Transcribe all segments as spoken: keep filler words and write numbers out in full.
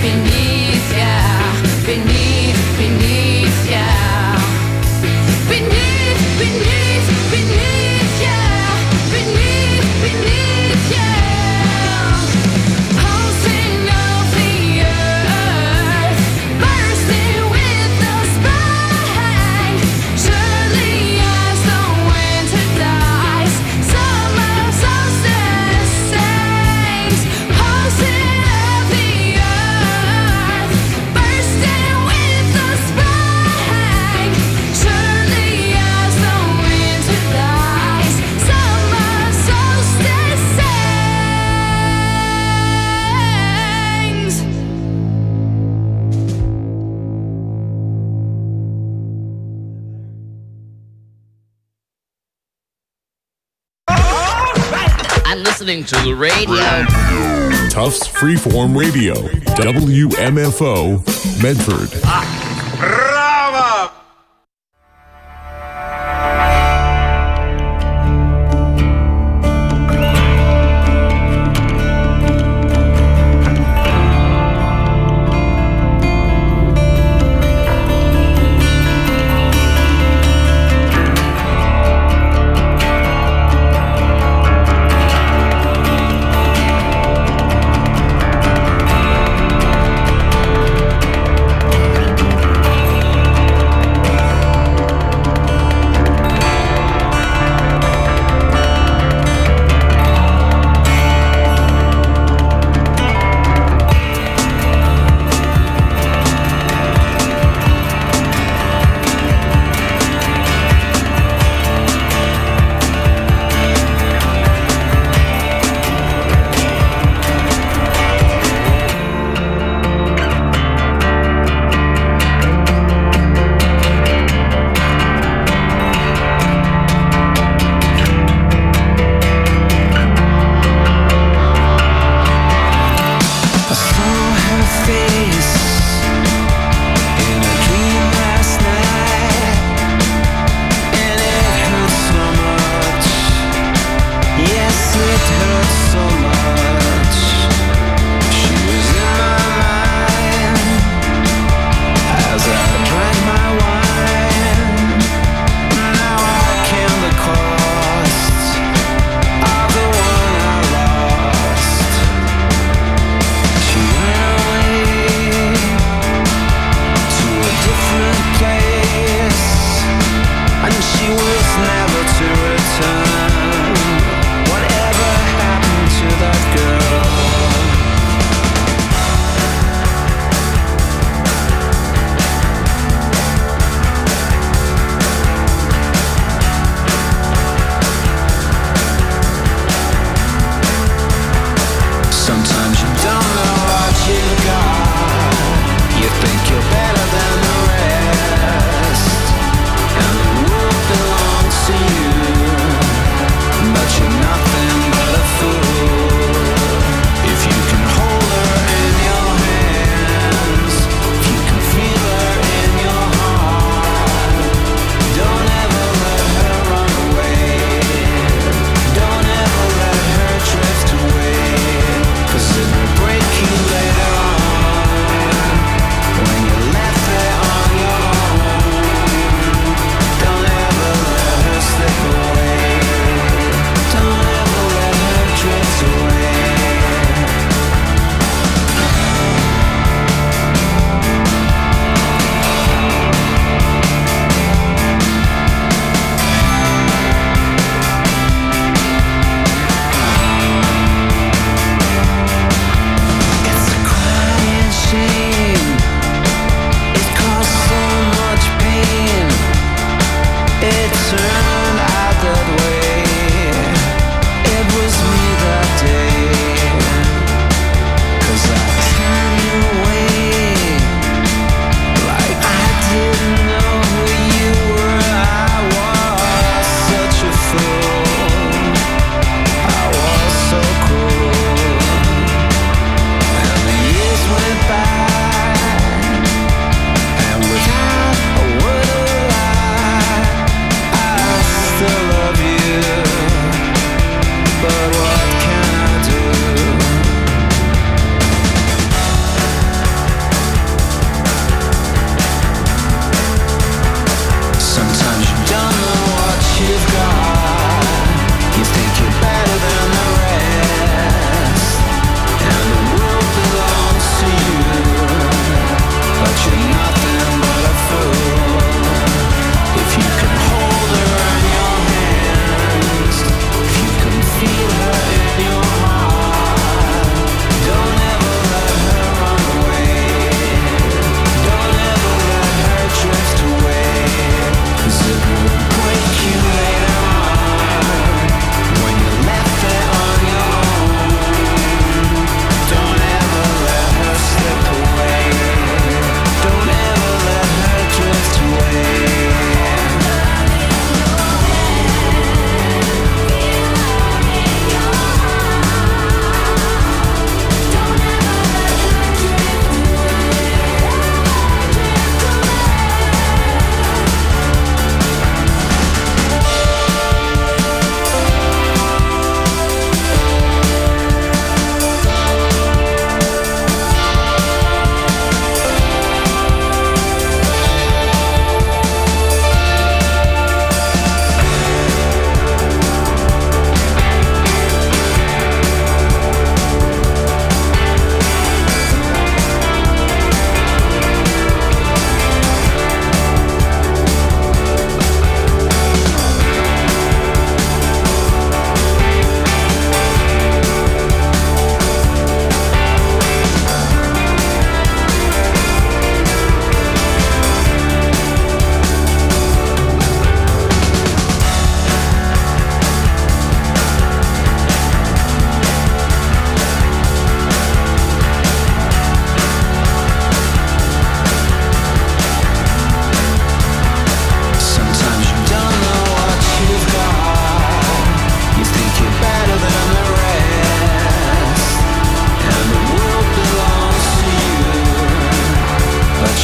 Listening to the radio. Tufts Freeform Radio, W M F O, Medford. Bravo! She went away.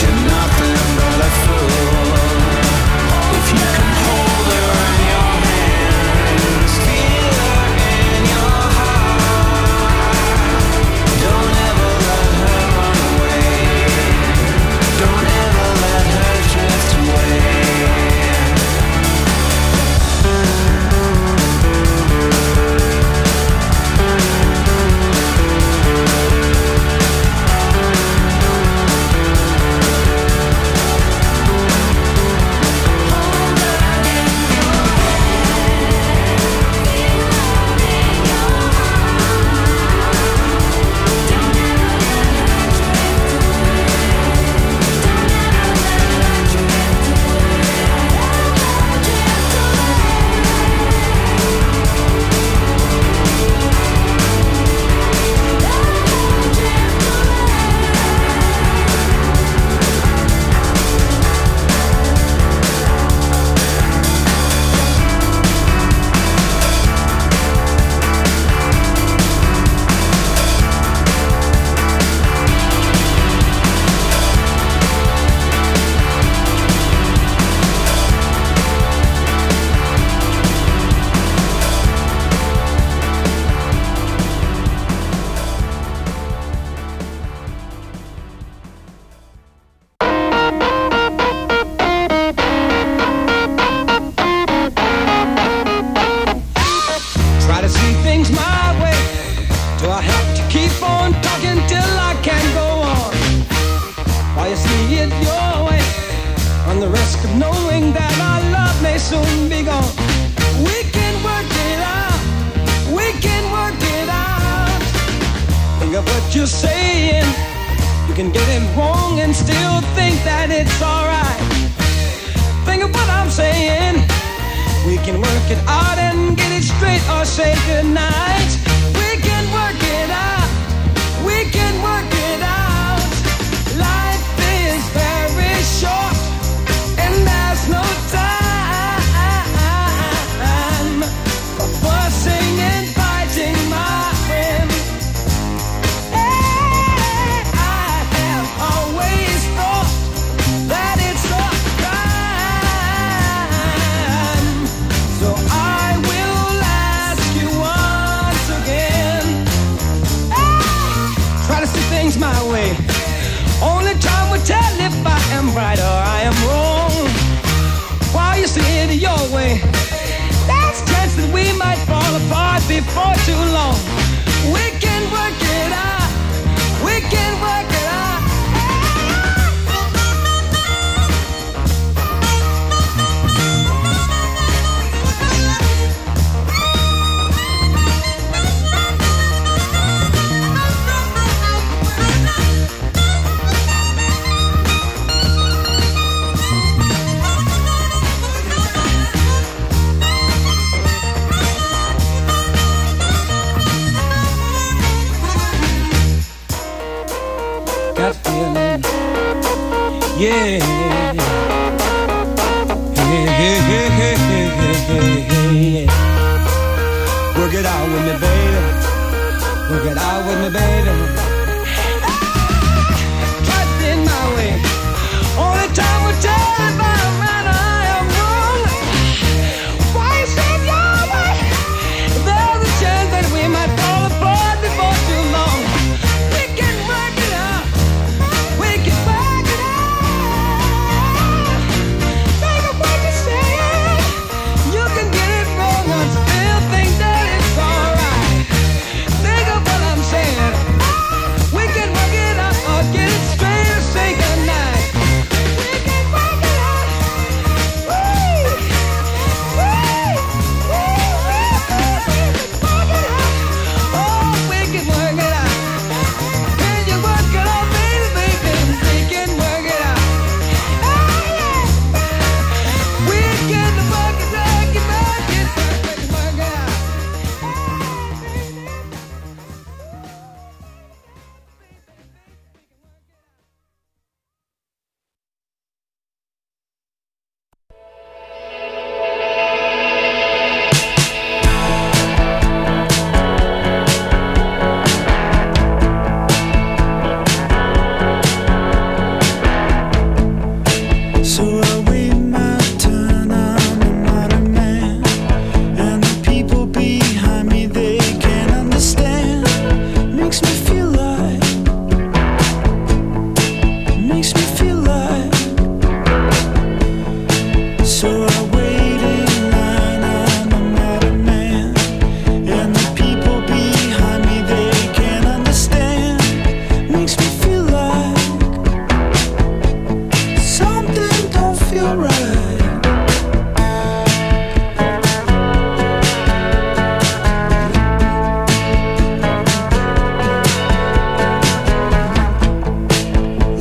you're nothing but a fool. If you can hold her in your hands, feel her in your heart, don't ever let her run away. Don't ever let her drift away. Think that it's alright. Think of what I'm saying.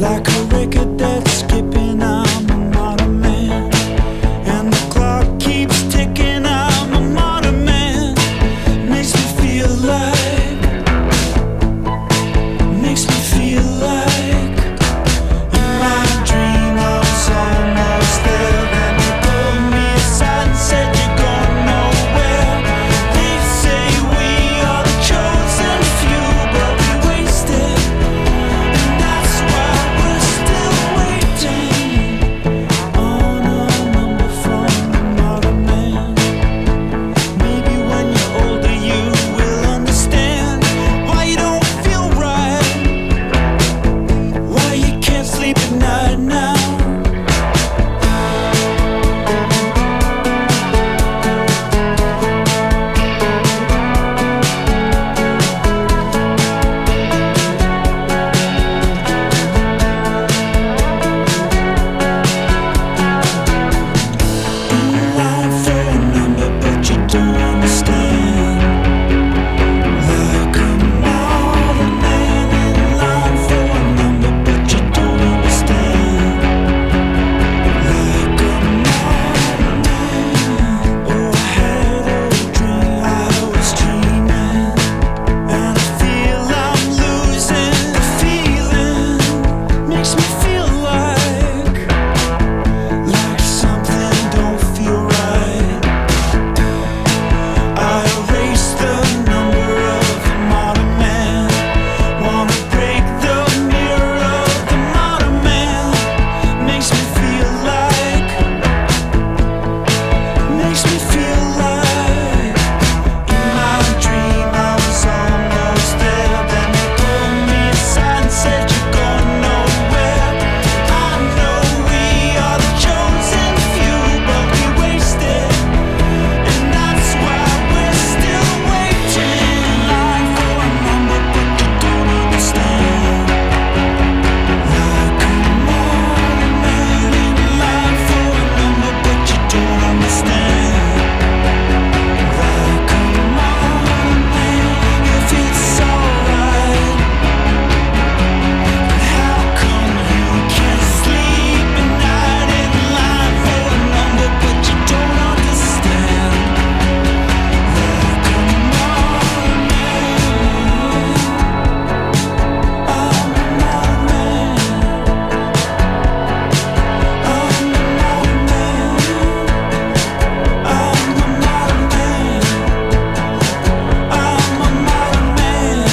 like a record that's skipping. I'm a modern man, and the clock keeps ticking. I'm a modern man, makes me feel like, makes me feel like in my dream I was almost there. Then you pulled me aside and said you're going nowhere. They say we are the chosen few, but we wasted, and that's why we're still waiting on a number from another man. Maybe when you're older you will understand why you don't feel right, why you can't sleep at night now. In line for a number, but you don't understand. Like a modern man in line for a number, but you don't understand. Like a modern man. Oh, I had a dream, I was dreaming, and I feel I'm losing the feeling. Makes me feel like, like something don't feel right. I erase the number of the modern man. Wanna break the mirror of the modern man. Makes me feel like, makes me feel like in my dream I was almost there. Then you pulled me aside and said you're going nowhere. I know we are the chosen few, but we wasted, and that's why we're still waiting. Line for a number, but you don't understand. Like a modern man in line for a number, but you don't understand. Like a modern man, if it's alright, but how come you can't sleep at night? In line for a number, but you don't understand. Like a modern man, I'm a modern man, I'm a modern man, I'm a modern man, I'm a modern man.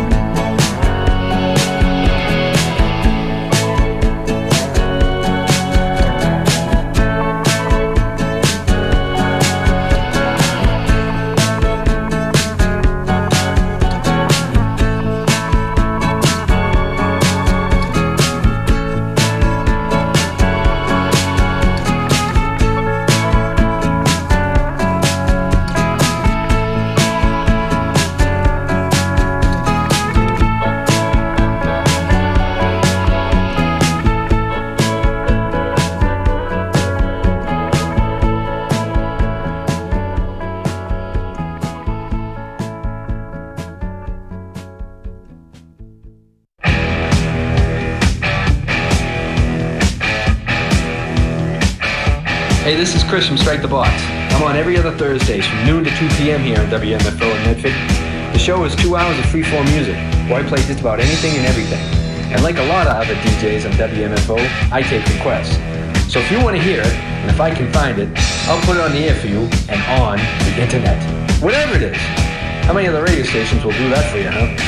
Hey, this is Chris from Strike the Box. I'm on every other Thursdays from noon to two p.m. here on W M F O in Medford. The show is two hours of freeform music, where I play just about anything and everything. And like a lot of other D Js on W M F O, I take requests. So if you want to hear it, and if I can find it, I'll put it on the air for you and on the internet. Whatever it is. How many other radio stations will do that for you, huh?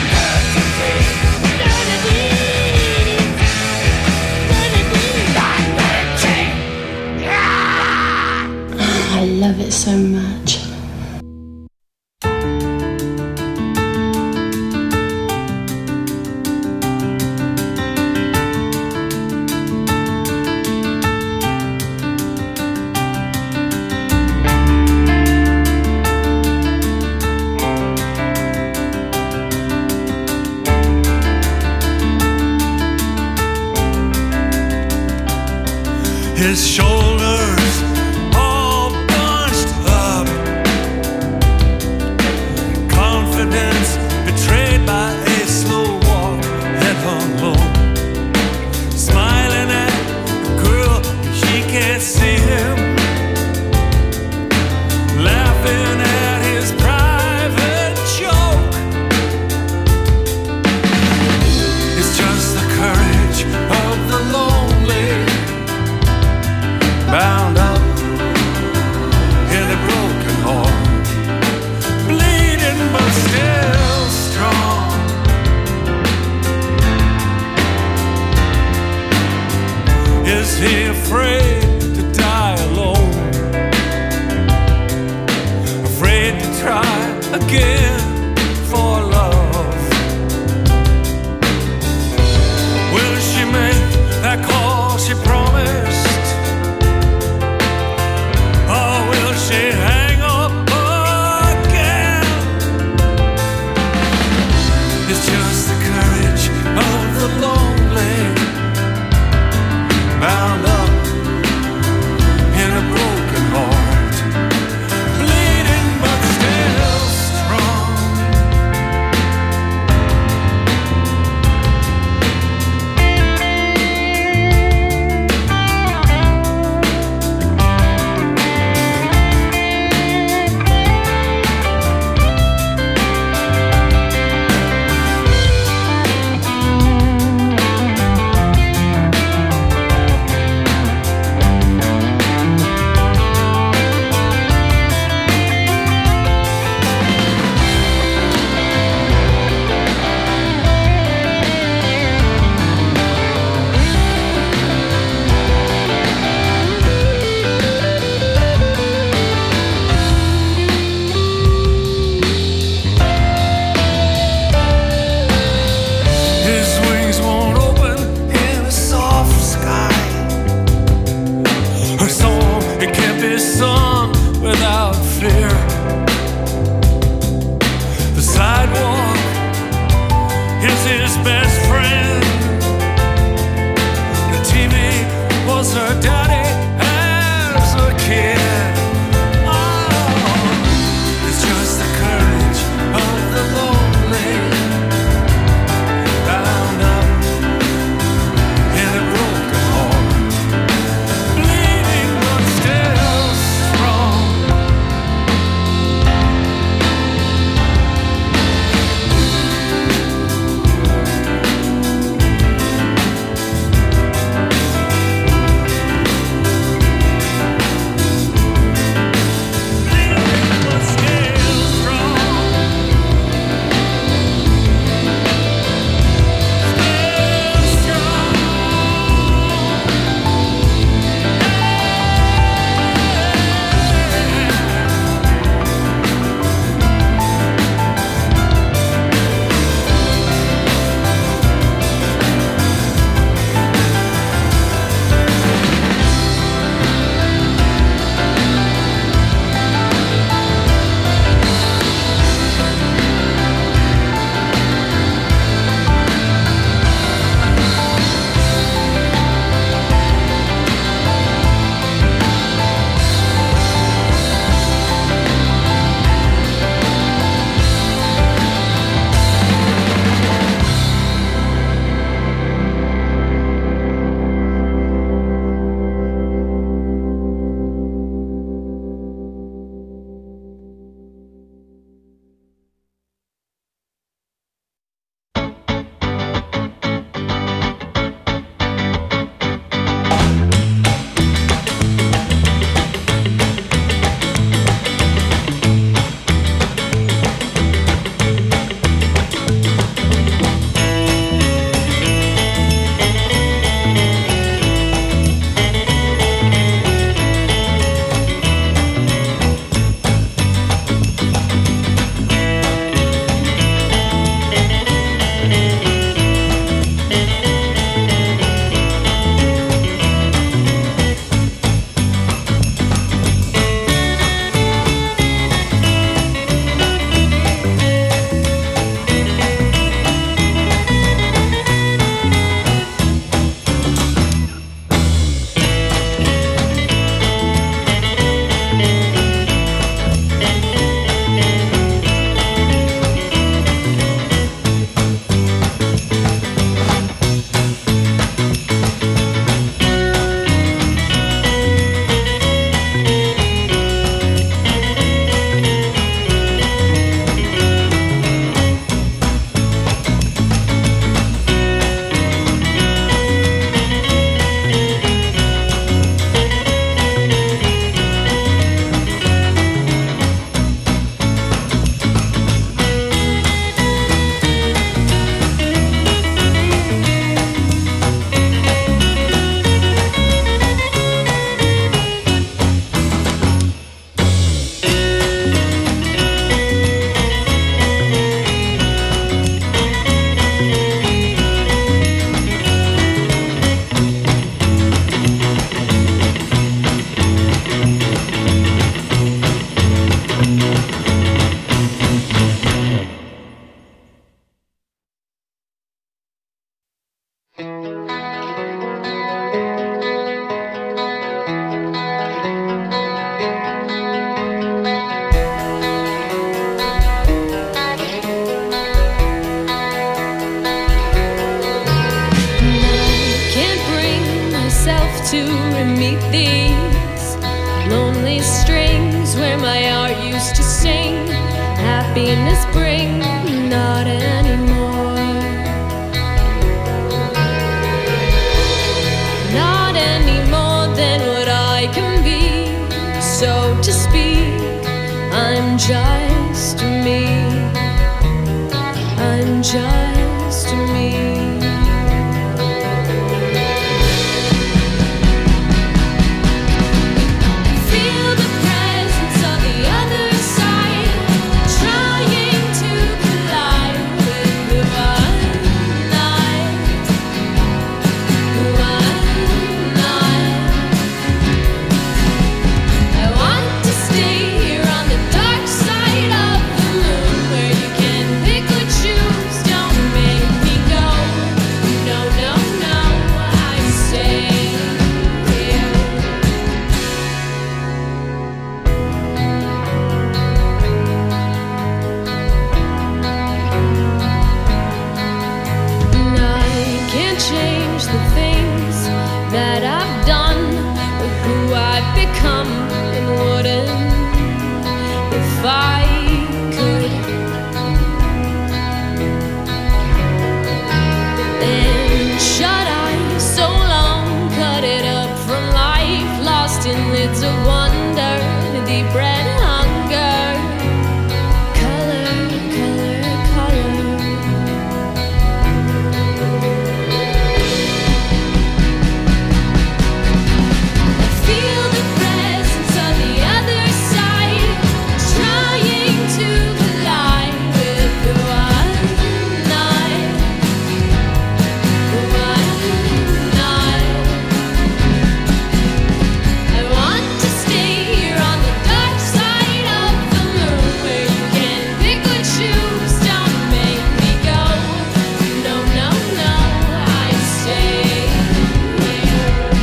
I love it so much. His shoulders all bunched up, confidence betrayed by a slow walk, head hung low. Is he afraid to die alone? Afraid to try again for love? Will she make that call she promised? Or will she hang up again? It's just the courage of the lonely, bound up in a broken heart, bleeding but still strong. myself to meet these lonely strings where my heart used to sing. Happiness bring, not anymore. Not any more than what I can be. So to speak, I'm just me. I'm just me. Feel the presence of the other side, trying to collide with who I'm not, who I'm not. I want to stay here on the dark side of the moon, where you can pick or choose. Don't make me go. No, no, no, I stay here. And I can't change the things that I've done, or who I've become, and wouldn't if I could. And shut eyes so long, cut it up from life, lost in lids of wonder, deep red hunger. Color, color, color. I feel the presence of the other side, trying to collide with who I'm not, who I'm not. I want to stay here on the dark side of the moon, where you can pick or choose. Don't make me go. No, no, no, I stay here.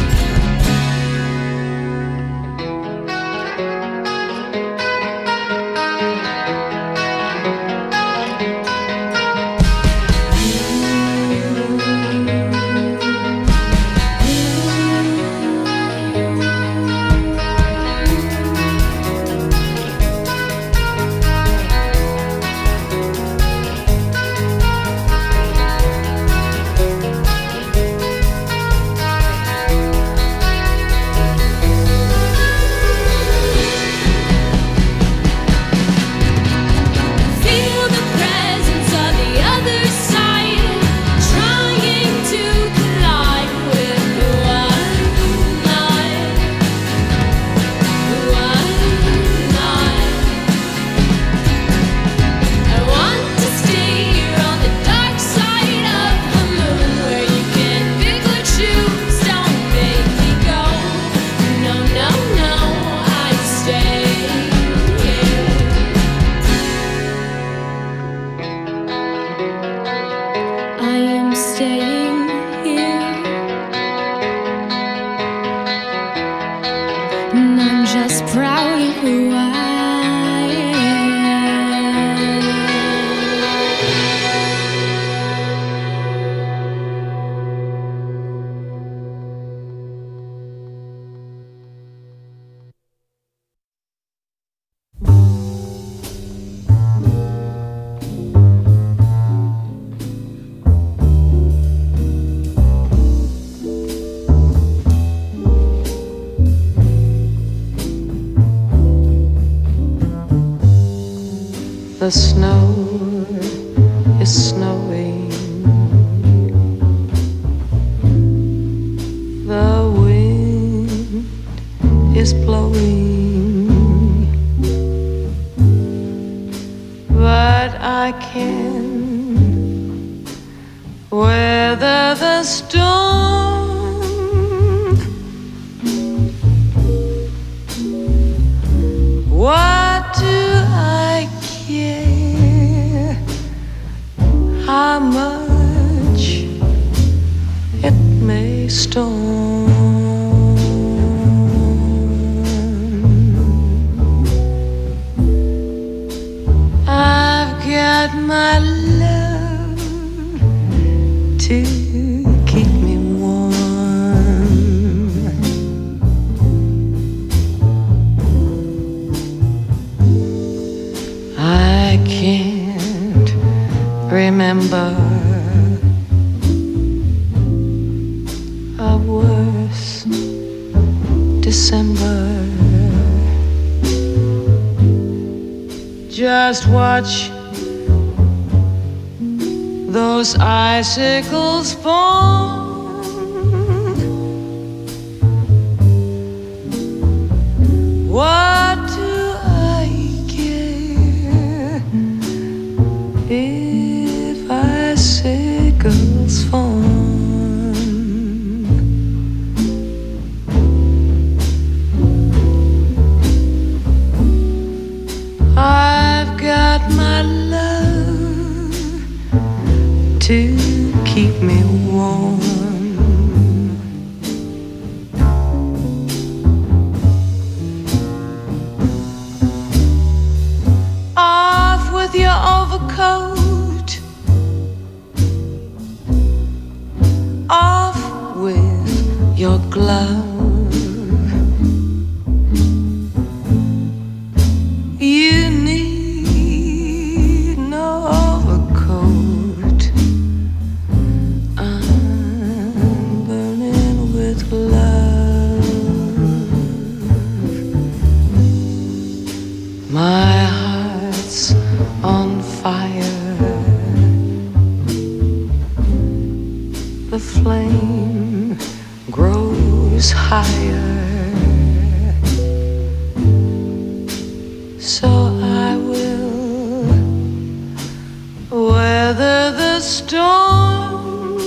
Feel the presence of the other side, trying to collide with who I'm not, who I'm not. I want to stay here on the dark side of the moon, where you can pick or choose. Don't make me go. No, no, no, I stay here. I am staying here, and I'm just proud of who I The snow is snowing. The wind is blowing. But I can weather the storm. What do I care how much it may storm? I've got my love to keep me warm. December. Just watch those icicles fall. What do I care if icicles fall? I've got my love to keep me warm. Off with your overcoat, off with your glove. You need no overcoat. I'm burning with love. My heart's on fire. The flame grows higher. So I will weather the storm.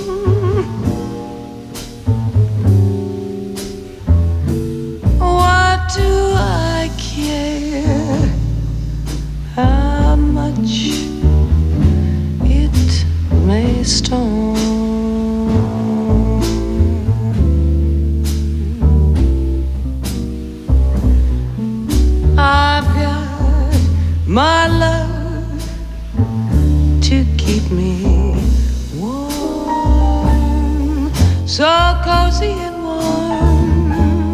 What do I care how much it may storm? I've got my love to keep me warm, so cozy and warm.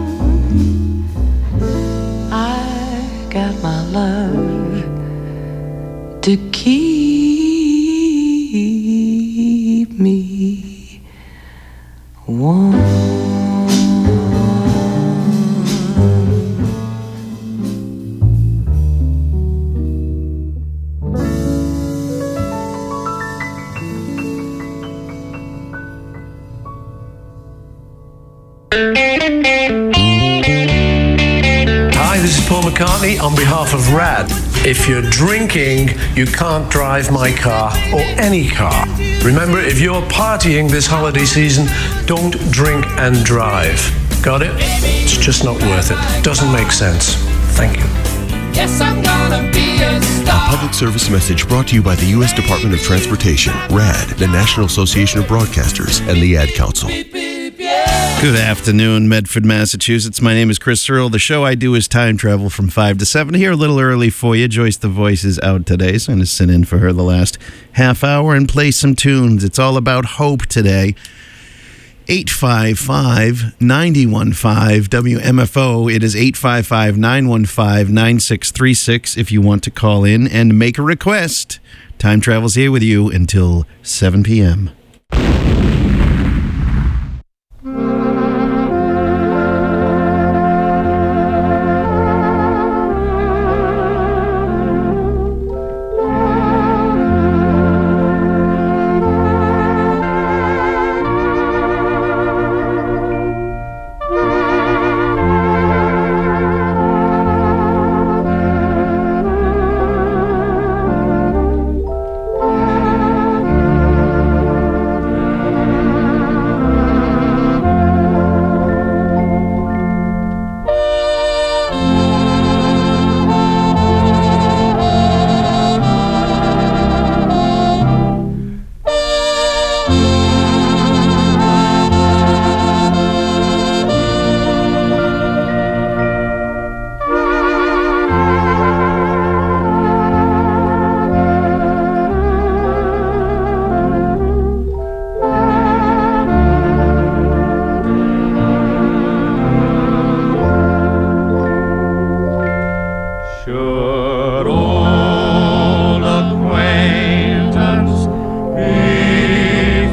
I got my love to keep me warm. Hi, this is Paul McCartney on behalf of RAD. If you're drinking, you can't drive my car or any car. Remember, if you're partying this holiday season, don't drink and drive. Got it? It's just not worth it. Doesn't make sense. Thank you. Yes, I'm gonna be a A star. public service message brought to you by the U S Department of Transportation, RAD, the National Association of Broadcasters, and the Ad Council. Good afternoon, Medford, Massachusetts. My name is Chris Searle. The show I do is Time Travel from five to seven. Here a little early for you. Joyce the Voice is out today, so I'm going to sit in for her the last half hour and play some tunes. It's all about hope today. eight five five, nine one five, W M F O. It is eight five five, nine one five, nine six three six if you want to call in and make a request. Time Travel's here with you until seven p.m.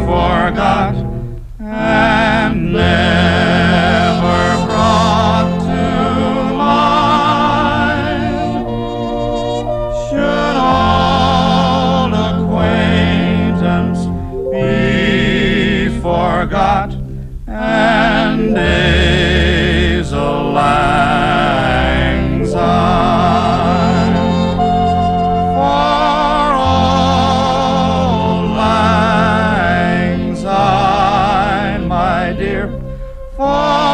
forgot and never brought to in days of lang syne, for old lang syne, my dear, for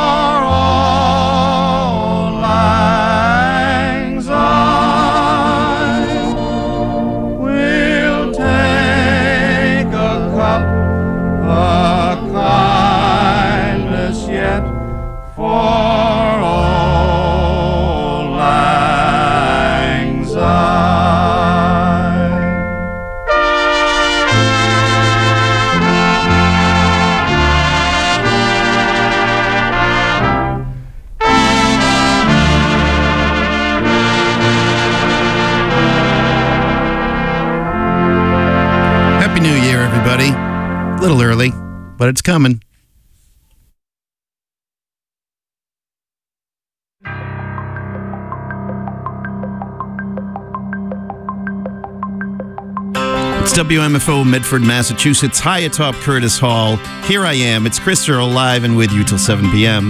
old lang syne, we'll take a cup of kindness yet for old lang syne. Happy New Year, everybody. A little early, but it's coming. It's W M F O Medford, Massachusetts, high atop Curtis Hall. Here I am. It's Chris Earl live and with you till seven p.m.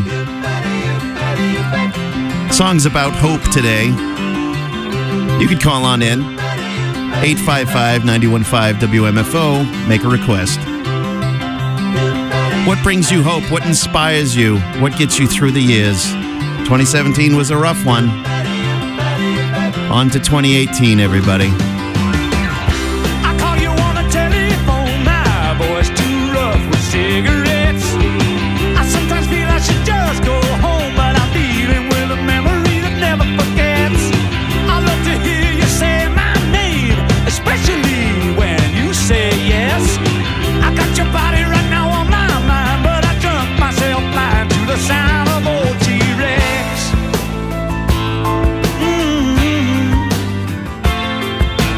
Songs about hope today. You could call on in. eight five five, nine one five, W M F O. Make a request. What brings you hope? What inspires you? What gets you through the years? twenty seventeen was a rough one. On to twenty eighteen, everybody. I call you on the telephone, my voice too rough with cigarettes. I sometimes feel I should just go home, but I'm dealing with a memory that never forgets. I love to hear you say my name, especially when you say yes. I got your body right now on my mind, but I drunk myself blind to the sound of old T-Rex. Mm-hmm.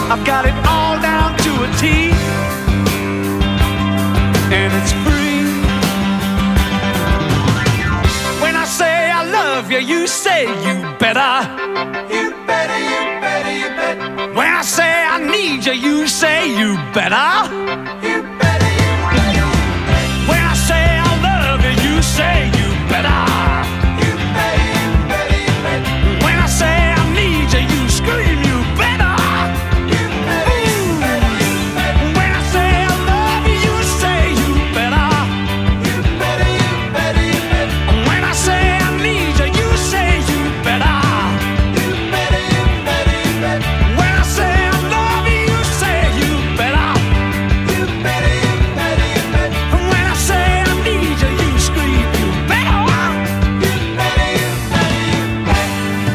I've got it all down to a T, and it's free. When I say I love you, you say you better. You better, you better, you better. When I say I need you, you say you better. You better, you better, you better. When I say I love you, you say you better. You better, you better, you better. When I say I need you, you scream you better. You better, you better, you better. When I say I love you, you say you better. You better, you better, you better. When I say I need you, you say you better. You better, you better, you better. When I say I love you, you say you better. You better, you better, you better. When I say I need you, you scream you better. You better, you better, you better.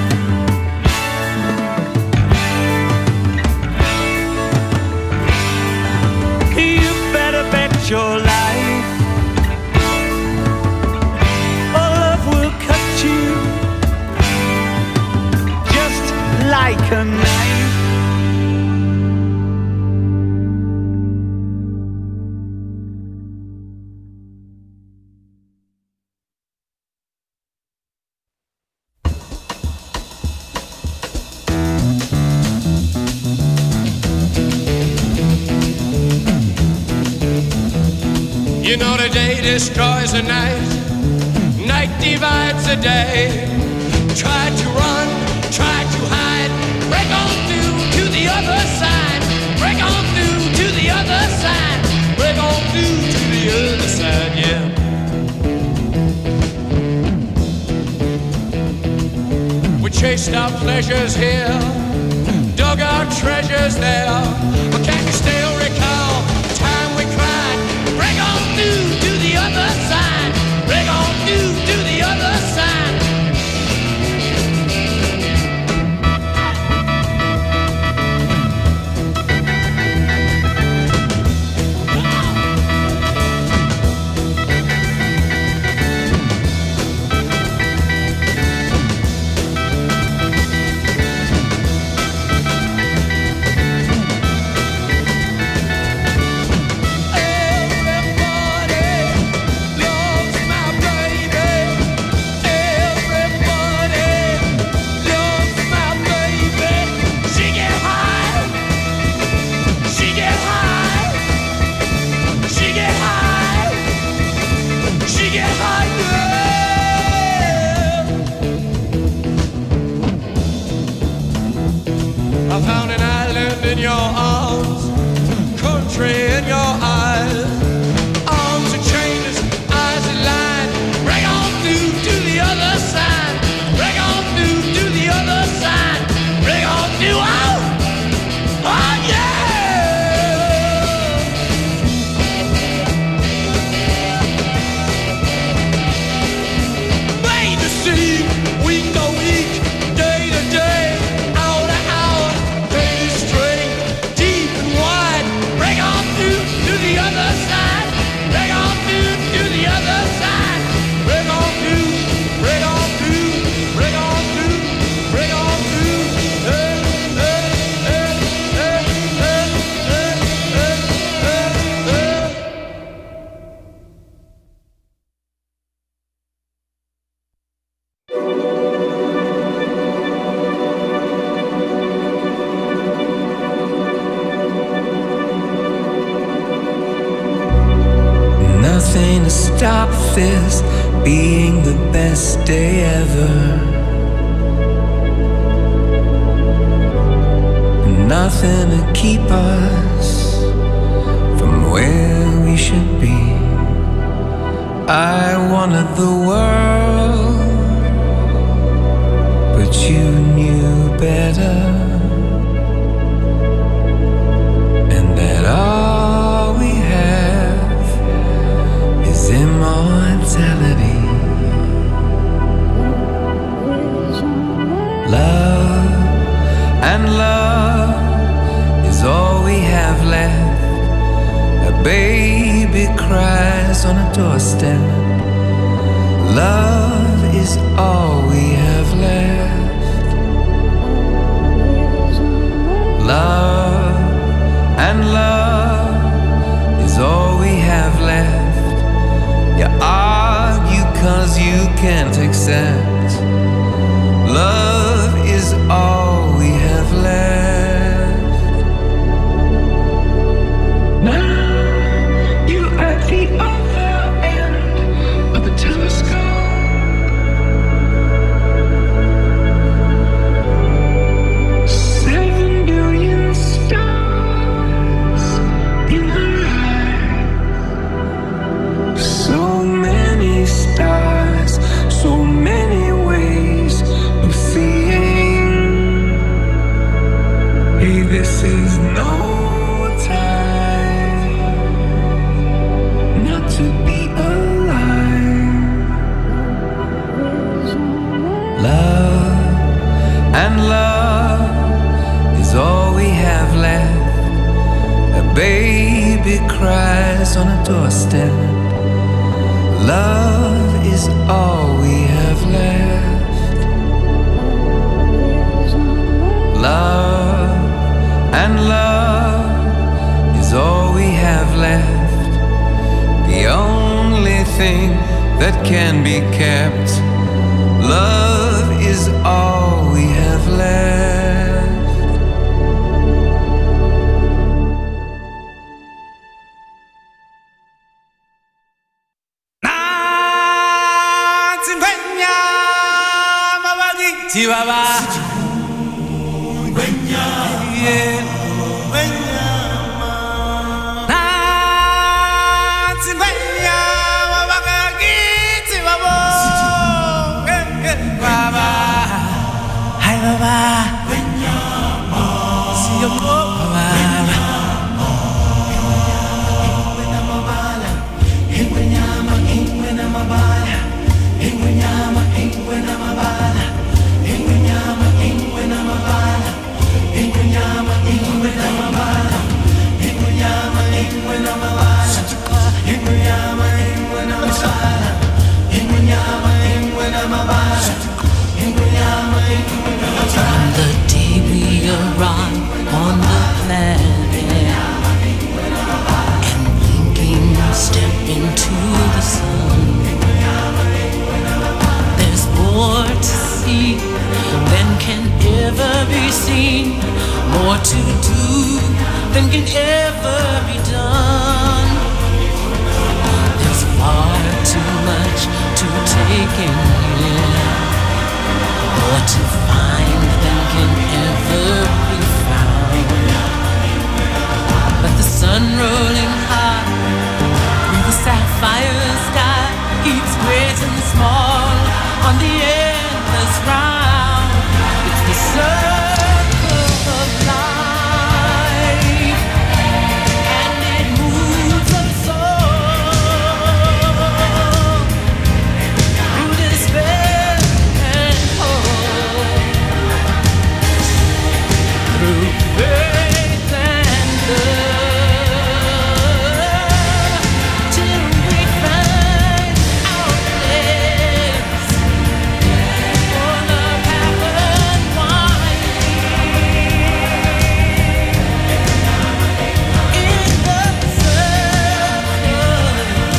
You better bet your life our love will cut you just like a knife. You know the day destroys the night, night divides the day. Try to run, try to hide, break on through to the other side, break on through to the other side, break on through to the other side, yeah. We chased our pleasures here, dug our treasures there, but can you still recall the time we cried? Break on through to the other side, break on through to the other side. I found an island in your arms, country in your eyes. Arms are chainless, eyes are lined. Break on through to the other side. Break on through to the other side. Break on through, oh, oh yeah. Made to see, week to week, day to day, hour to hour. Straight, deep and wide. Break on through to the other side. Break on through to the other side. Break on through, break on through, break on through, break on through. Hey, hey, hey, hey, hey, hey, hey, hey, hey. Nothing to stop this being the best day ever. Nothing to keep us from where we should be. I wanted the world, but you knew better. And that all we have is immortality. Love and love is all we have left. A baby cries on a doorstep. Love is all we have left. Love can't accept. Love is all we have left. Now you're at the other end of the telescope. Seven billion stars in her eye. So many stars, so many ways of seeing. Hey, this is no time not to be alive. Love and love is all we have left. A baby cries on a doorstep. Love is all we have left. Love and love is all we have left. The only thing that can be kept. Love is all we have left. Chihuahua. Yeah. Hi, Baba. See you, Baba. From the day we arrive on the planet and blinking step into the sun, there's more to see than can ever be seen, more to do than can ever be done. There's far too much to take in here, more to find than can ever be found. But the sun rolling high through the sapphire sky keeps great and small on the endless round. It's the circle of life, and it moves the soul through despair and hope, through faith and love, till we find our place. For love happens winding in the circle,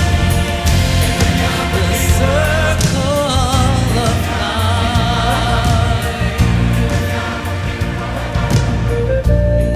the circle of life.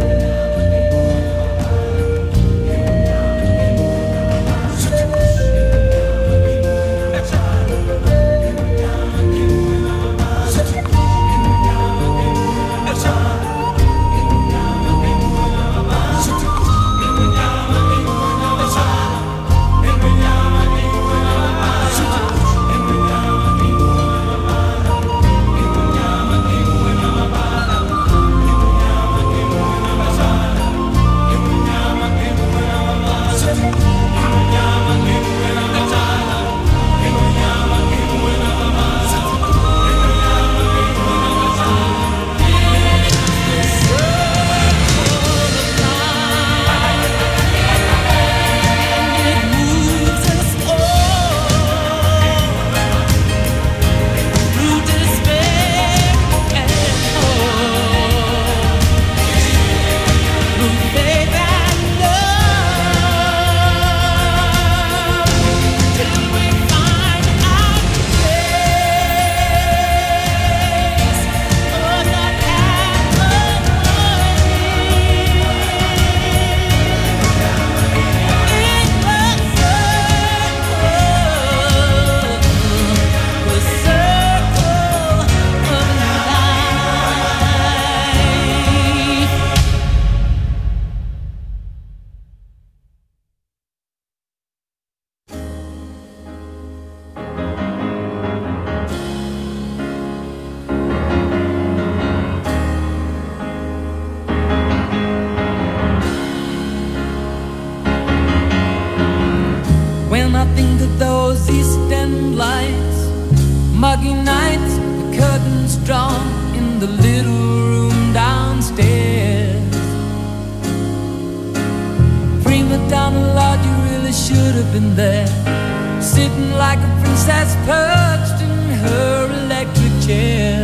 should have been there, sitting like a princess perched in her electric chair.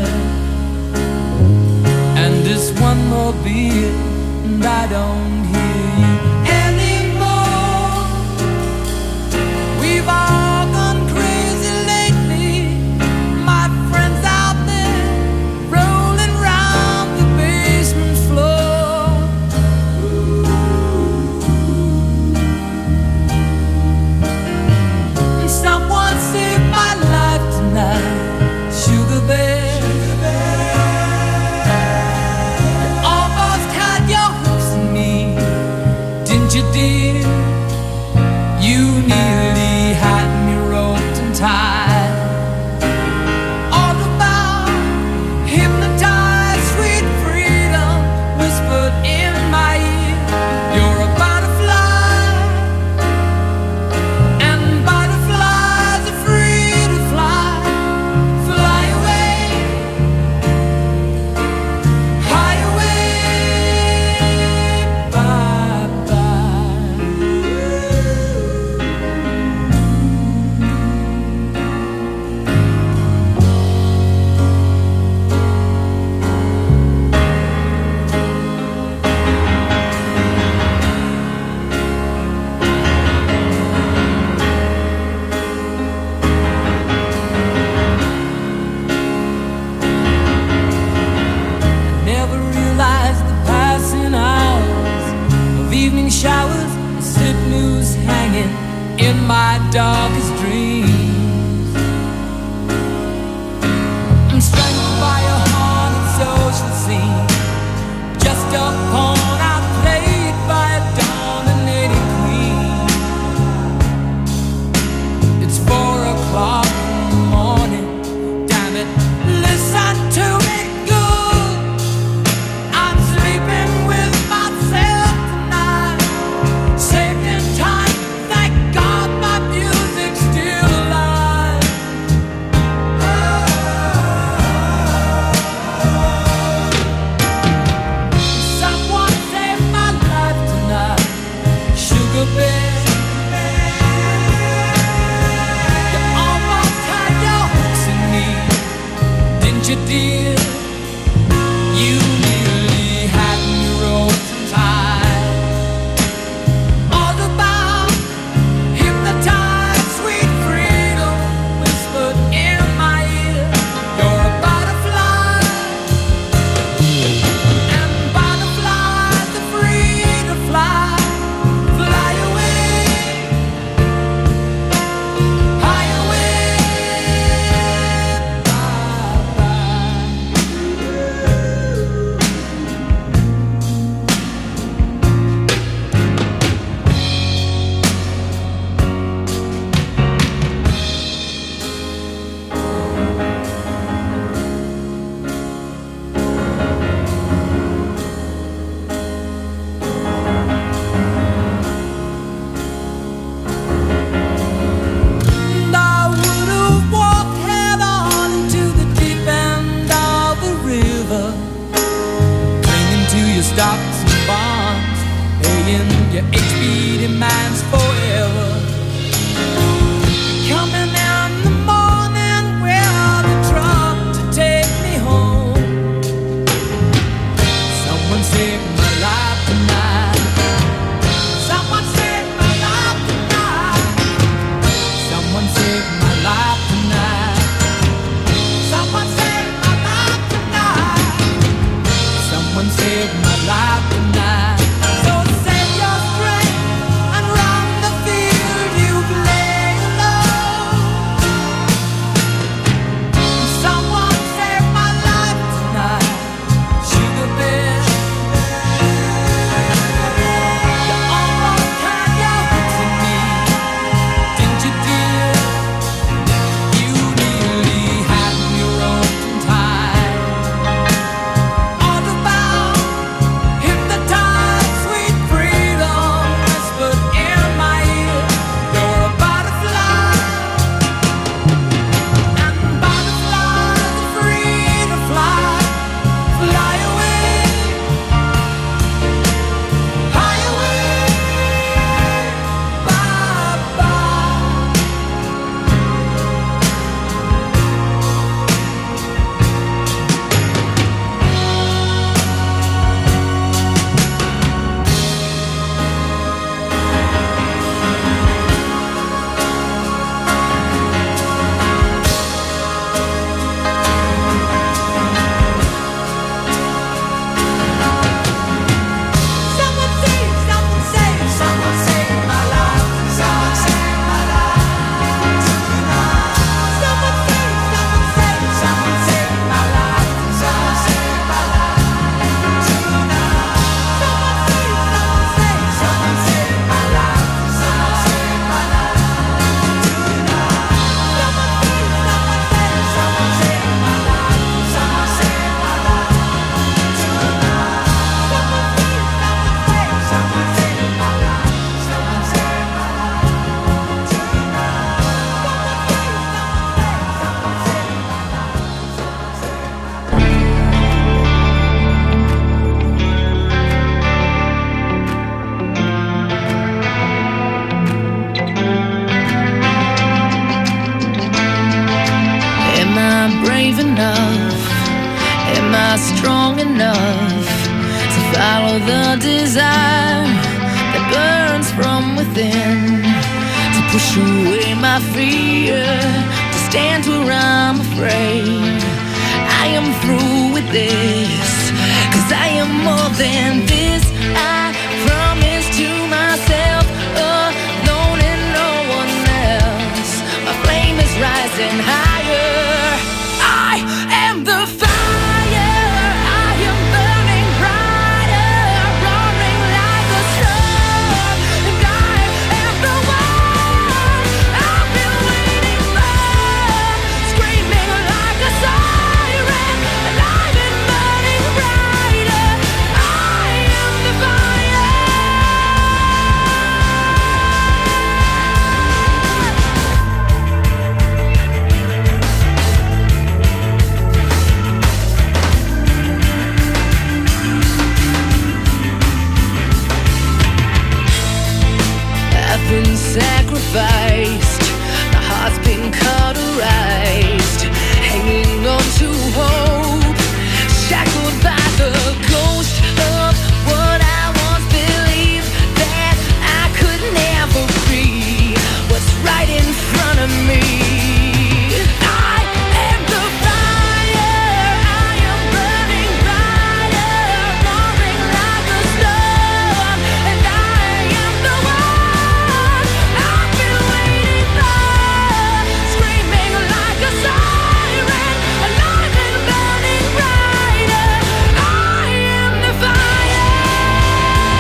And this one more beer, and I don't hear you anymore. We've all gone crazy lately, my friends out there rolling round the basement floor. And someone saved my life tonight, Sugar Bear. You did. You nearly had me roped and tied. All about hypnotized, sweet freedom whispered in my ear. You're a butterfly, and butterflies are free to fly. Fly away, high away. Bye. Never realized the passing hours of evening showers, slip news hanging in my darkest dreams. I'm strangled by a haunted social scene, just a pawn outplayed by a dominating queen. It's four o'clock in the morning, damn it, listen to me good. I'm sleeping with myself tonight, saved in time, thank God my music's still alive. Someone saved my life tonight, Sugar Bear. You almost had your hooks in me, didn't you, dear? You nearly had me roped and tied. All about hypnotized, sweet freedom whispered in my ear. You're a butterfly, and butterflies are free to fly. Fly away, high away. And I would have walked head on into the deep end of the river, clinging to your stocks and bonds, paying your H B demands forever. Coming in the morning with a truck to take me home. Someone saved my life tonight. Someone saved my life tonight. Someone saved my life tonight. Someone saved my life tonight. Someone saved my life tonight. So save your strength and run the field. enough to follow the desire that burns from within, to push away my fear, to stand where I'm afraid. I am through with this, 'cause I am more than this. I promise to myself, alone and no one else. My flame is rising higher. I am the fire. I am burning brighter, roaring like a storm. And I am the one I've been waiting for, screaming like a siren, alive and burning brighter. I am the fire. I've been sacrificed, my heart's been cut around.